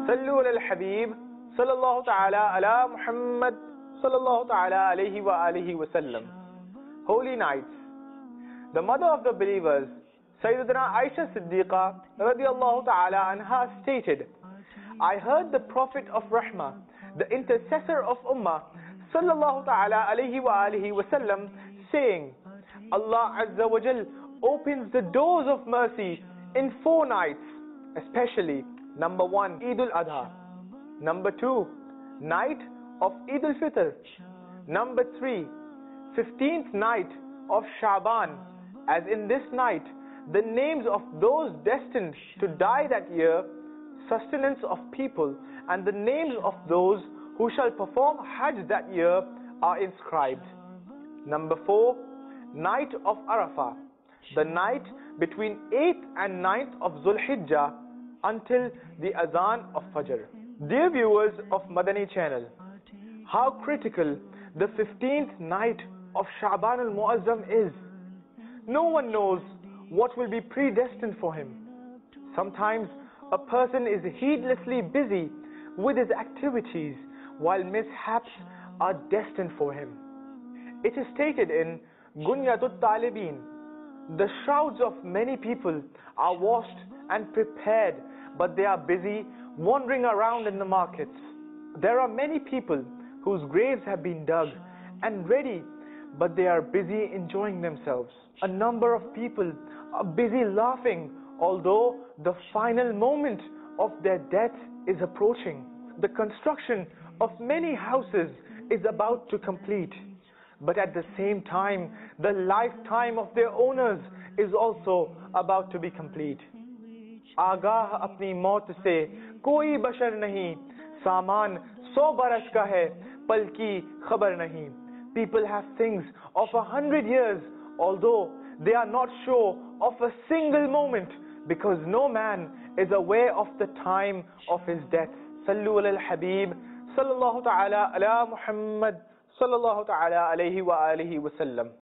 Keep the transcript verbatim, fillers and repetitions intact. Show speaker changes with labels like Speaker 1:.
Speaker 1: Sallu ala al-Habib sallallahu ta'ala ala Muhammad sallallahu ta'ala alayhi wa alihi wa sallam. Holy nights. The mother of the believers, Sayyidatuna Aisha Siddiqa radiyallahu ta'ala anha stated, I heard the Prophet of Rahmah, the intercessor of Ummah, sallallahu ta'ala alayhi wa alihi wa sallam, saying, Allah Azza wa Jal opens the doors of mercy in four nights, especially number one, Eid al-Adha, number two, night of Eid al-Fitr, number three, fifteenth night of Sha'ban, as in this night the names of those destined to die that year, sustenance of people, and the names of those who shall perform Hajj that year are inscribed. Number four, night of Arafah, the night between eighth and ninth of Zulhijjah until the Azan of Fajr. Dear viewers of Madani channel, how critical the fifteenth night of Sha'ban al-Mu'azzam is. No one knows what will be predestined for him. Sometimes a person is heedlessly busy with his activities while mishaps are destined for him. It is stated in Gunyatut Talibin, the shrouds of many people are washed and prepared, but they are busy wandering around in the markets. There are many people whose graves have been dug and ready, but they are busy enjoying themselves. A number of people are busy laughing, although the final moment of their death is approaching. The construction of many houses is about to complete, but at the same time, the lifetime of their owners is also about to be complete. आगाह अपनी मौत से कोई बशर नहीं, सामान सौ बरस का है, पल की खबर नहीं. People have things of a hundred years, although they are not sure of a single moment, because no man is aware of the time of his death. Sallu ala al-Habib sallallahu ta'ala ala Muhammad sallallahu ta'ala alayhi wa alihi wa sallam.